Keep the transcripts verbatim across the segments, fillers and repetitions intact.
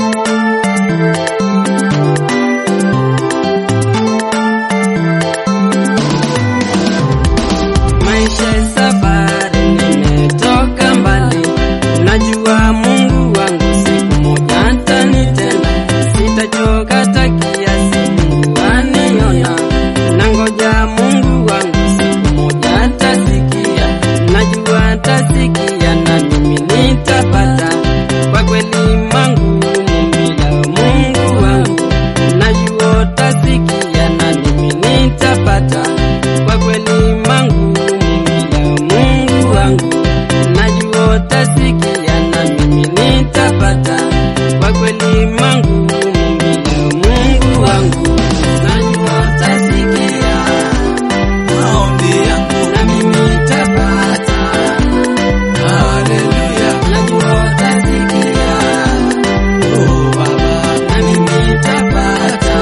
Maisha safari, nimetoka mbali, najua Mungu wangu siku moja atanitenda. Sitachoka takiasi Mungu aniona, nangoja Mungu wangu siku moja atasikia. Najua atasikia na mimi nitapata, kwa kweli mangumu bila Mungu wangu. Najua atasikia na mimi nitapata, kwa kweli mangumu Mungu wangu. Najua utasikia na mimi nitapata, kwa kweli mangumu bila Mungu wangu. Najua utasikia maombi yangu na mimi nitapata. Haleluya. Najua utasikia, oh Baba, na mimi nitapata.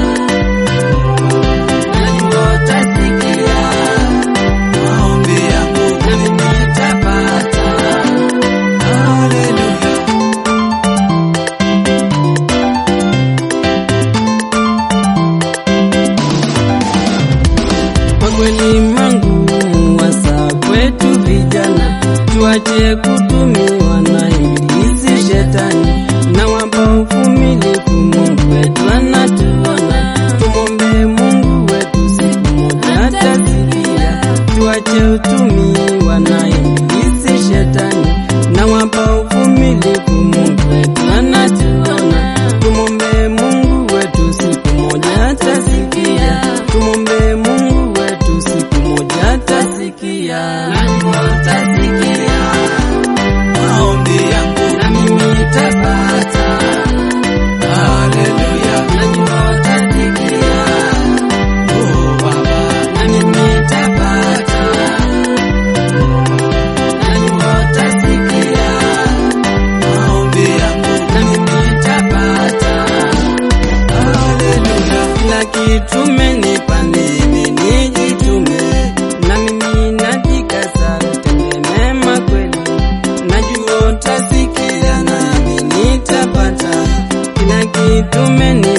Najua utasikia maombi yangu na mimi nitapata. Haleluya. Kwa kweli mangumu hasa kwetu vijana, tuache kutumiwa na ibilisi shetani, na wapa uvumilivu Mungu wetu anatuona. Tumwombe Mungu wetu siku moja atasikia, tuache utumiwa na ibilisi shetani, na wapa uvumilivu Mungu wetu anatuona. Tumwombe Mungu wetu siku moja atasikia, tumwombe Mungu wetu siku moja atasikia. Najua utasikia maombi yangu na mimi nitapata. Haleluya. Najua utasikia, oh Baba, na mimi nitapata. Najua utasikia maombi yangu na mimi nitapata. Haleluya. Kila kitu umenipa mimi nijitume, na mimi najikaza nitende mema kweli. Najua utasikia na mimi nitapata. Kila kitu umenipa